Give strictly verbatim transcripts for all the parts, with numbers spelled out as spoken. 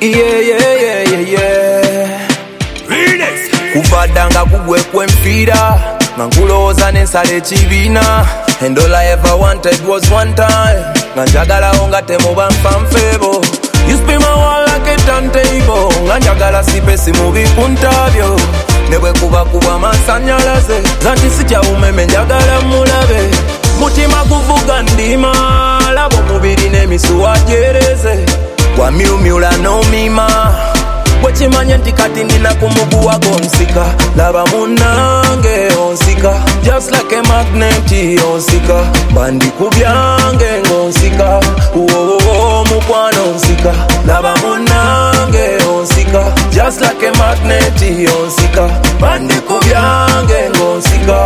Yeah, yeah, yeah, yeah, yeah. Venus. Kuvadanga kugwe kwempira Ngankuloza nensala ekibina. And all I ever wanted was one time. Nganjagala ongate muba mpanfebo. You spin my wall like a turntable. Nganjagala sipesi mubi kuntabyo. Nebwe kuba kuba masanyalaze. Zanti sija umeme njagala mulabe. Mutima kuvuga ndima. Labo mubiri nemisuwa jereze. Wa miu miula no mima. Wechimanye ntikati ndina kumuguwa gonsika. Laba munange onsika. Just like a magnet onsika. Bandi kubyange ngonsika. Uwo uwo mukwano onsika. Laba munange onsika. Just like a magnet onsika. Bandi kubyange ngonsika.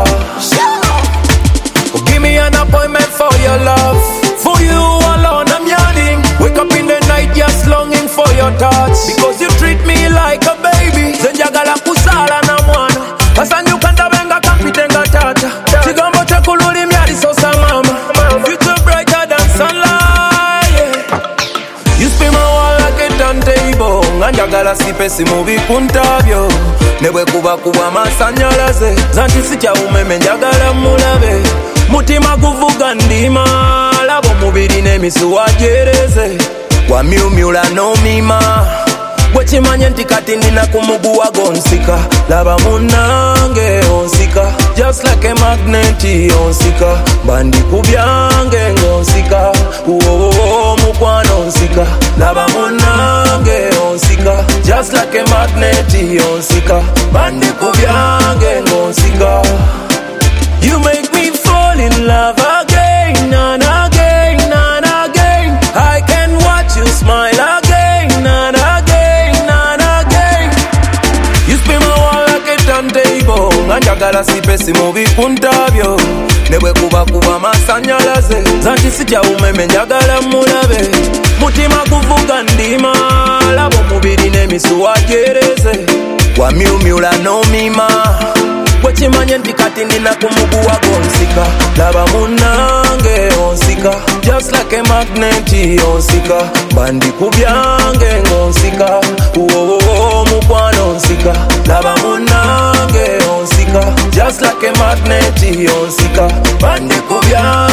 Oh, give me an appointment for your love. For you alone I'm yearning. Wake up in the night just longing for your touch. Because you treat me like a baby. Zenjagala kusala na mwana. Asanyukanda benga kapitenga tata. Chigambo chakululi myari sosa mama. Future brighter than sunlight, yeah. You spin my wall like a turntable. Nganjagala sipesi mubi kuntabyo. Nebwe kuba kuba masanyalaze. Zanti sija umeme njagala mulabe. Mutima kuvuga ndima. Labo mubiri nemisuwa jereze. Wa miu miula no mima. Wechimanye ntikati ndina kumuguwa gonsika. Laba munange onsika. Just like a magnet onsika. Bandi kubyange ngonsika. Uwo uwo mukwano onsika. Laba munange onsika. Just like a magnet onsika. Bandi kubyange ngonsika. You make me fall in love again and again and again. I can watch you smile again and again and again. You spin my wall like a turntable. Nganjagala sipesi mubi kuntabyo. Nebwe kuba kuba masanyalaze. Zanti sija umeme njagala mulabe. Mutima kuvuga ndima. Labo mubiri nemisuwa jereze. Wa miu miula no mima. Wechimanye ntikati ndina kumuguwa gonsika. Laba munange onsika. Just like a magnet onsika. Bandi kubyange ngonsika. Uwo uwo mukwano onsika. Laba munange onsika. Just like a magnet onsika. Bandi kubyange